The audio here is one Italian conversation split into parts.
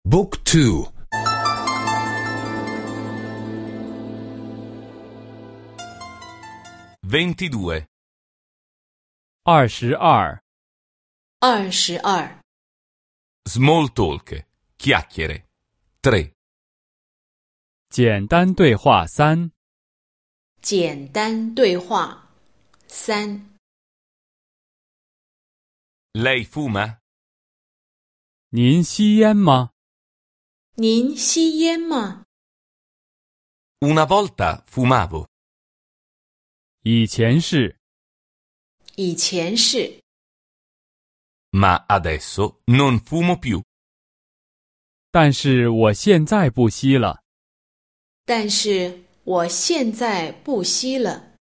Book 2 22. 22. 22. Small talk. Chiacchiere. 3. 简单对话3。 简单对话3。 Lei fuma? 您吸烟吗？ 您吸烟吗？ Una volta fumavo. 以前是， 以前是， Ma adesso non fumo più. 但是我现在不吸了。 但是我现在不吸了。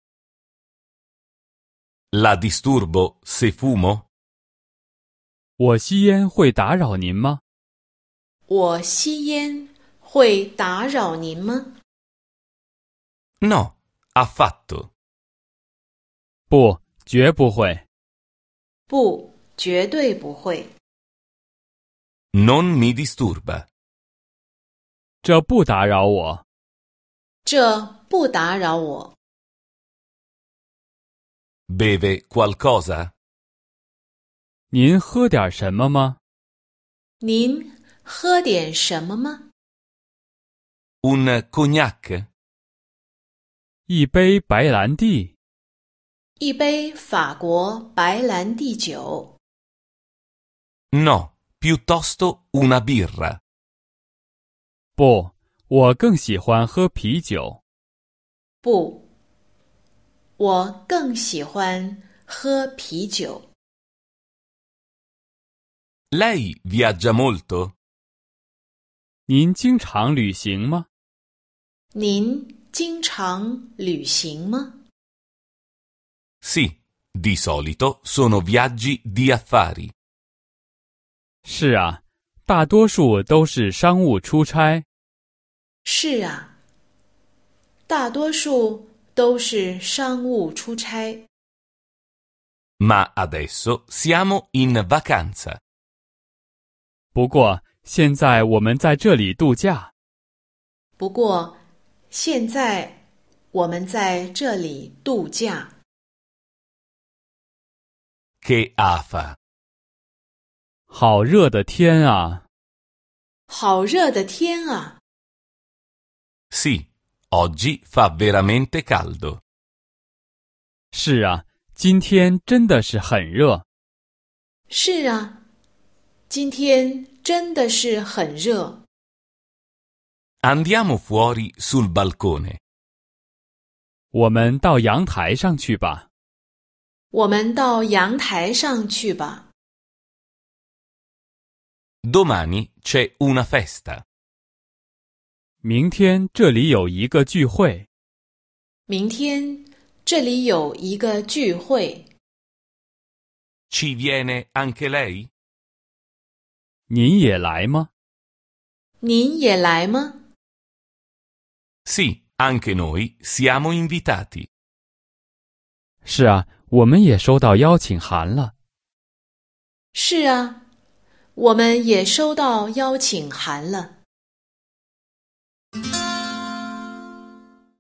La disturbo se fumo? 我吸烟会打扰您吗？ 我吸烟会打扰您吗？ No, affatto. 不，绝不会。 不，绝对不会。 Non mi disturba. 这不打扰我。 这不打扰我。 Beve qualcosa? 您喝点什么吗？ 您喝点什么吗？ Un cognac? 一杯白兰地。 一杯法国白兰地酒。 No, piuttosto una birra. 不，我更喜欢喝啤酒。 不，我更喜欢喝啤酒。 Lei viaggia molto? 您经常旅行吗？ 您经常旅行吗？ Sì, di solito sono viaggi di affari. 是啊，大多数都是商务出差。 是啊，大多数都是商务出差。 Ma adesso siamo in vacanza. 不过，现在我们在这里度假。 不过，现在我们在这里度假。 Che afa. 好热的天啊！ 好热的天啊！ Sì, oggi fa veramente caldo. 是啊，今天真的是很热。 是啊，今天真的是很热。 Andiamo fuori sul balcone. 我们到阳台上去吧。 我们到阳台上去吧。 Domani c'è una festa. 明天这里有一个聚会。 明天这里有一个聚会。 Ci viene anche lei? 您也来吗？ 您也来吗？ Sì, anche noi siamo invitati. 是啊，我们也收到邀请函了。 是啊，我们也收到邀请函了。